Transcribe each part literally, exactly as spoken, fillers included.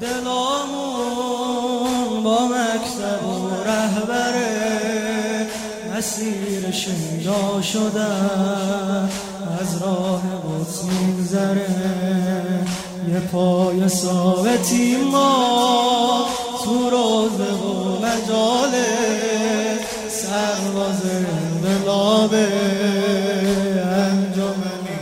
دلامون با مکتب و رهبره مسیر شیدا شدن از راه قدس میگذره یه پای ثابتی ما تو روزه و مجاله سرباز انقلابه انجمنی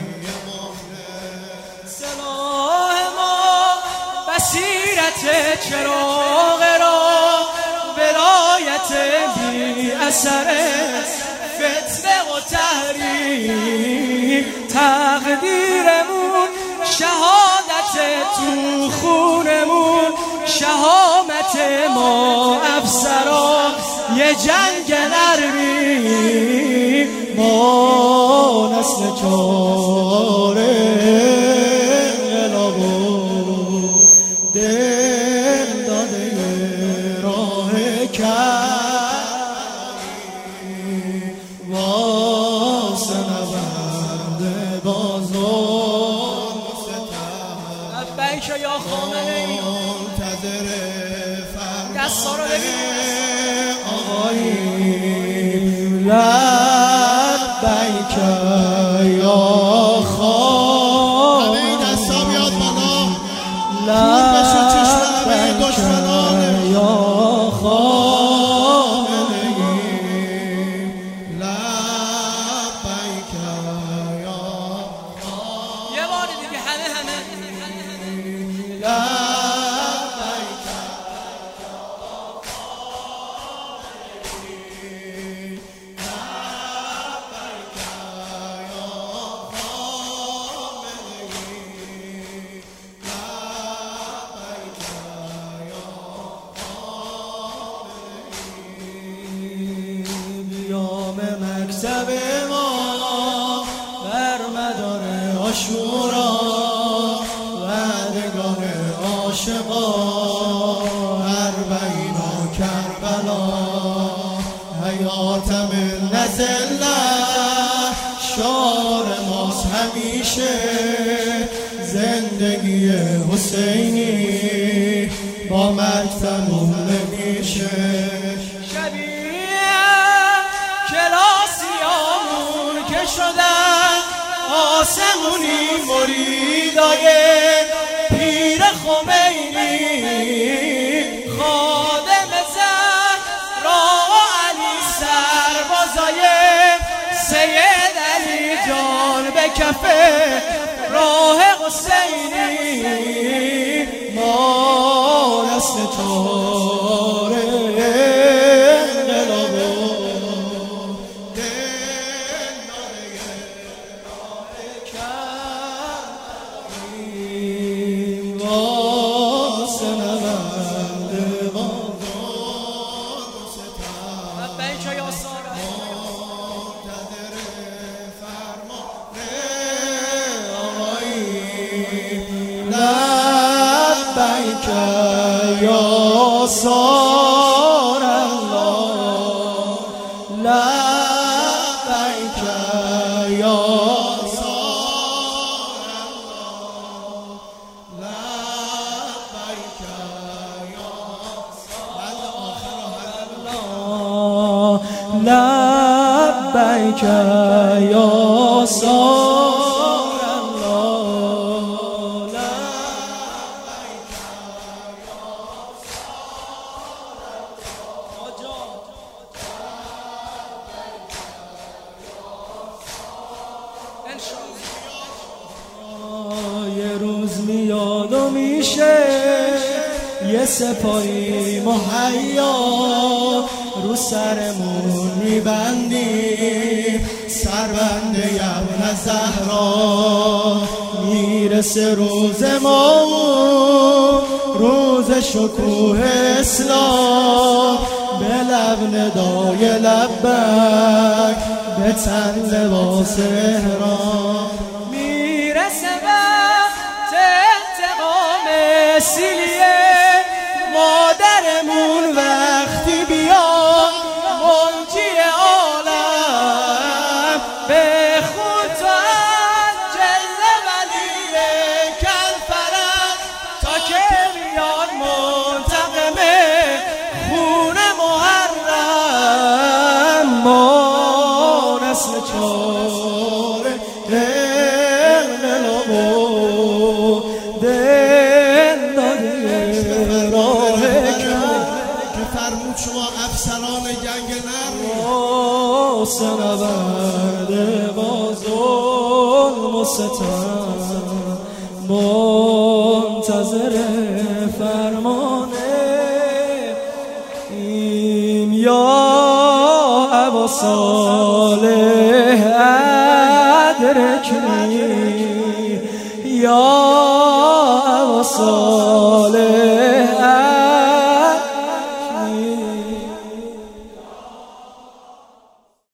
سلاح ما بصیرت چراغ را ولایت بی اثره فتنه و تحریم تقدیرمون شهادت تو خونمون شهامت ما افسرا یه جنگ نرمی ما نسل چاره انقلاب و دل داده راه کردی واسه نبرد بازار لبیک یا خامنه ای دستا رو ببین آقایی لبیک یا خامنه همه دستا بیاد بالا نور بشه چشم همه دشمنانه یا خامنه لبیک یا خامنه یه بار دیگه همه همه مکتب ما بر مدار عاشورا وعدگاه عاشقا اربعین و کربلا حیات من نزله شعار ماست همیشه زندگی حسینی با مکتبمون نمیشه شدن آسمونی مریدای پیر خمینی خادم زهرا و علی سربازای سید علی جان به کفه راه حسینی ما نسل چاره لبیک یا سار الله لبیک یا سار الله لبیک یا سار الله لبیک یا سار یه روز میاد و میشه یه سپاهی مهیا رو سرمون میبندیم سربنده ابن زهرا میرسه روز ما روز شکوه اسلام به لب ندای لبک به تن لباس احرام میرسه وقت انتقام سیلیه مادرمون وقتی بیاد منجی عالم به خود تو جل ولی کل فرد تا که بیاد ظلم و ستم منتظر فرمانه ایم یا ابا صالح ادرکنی یا ابا صالح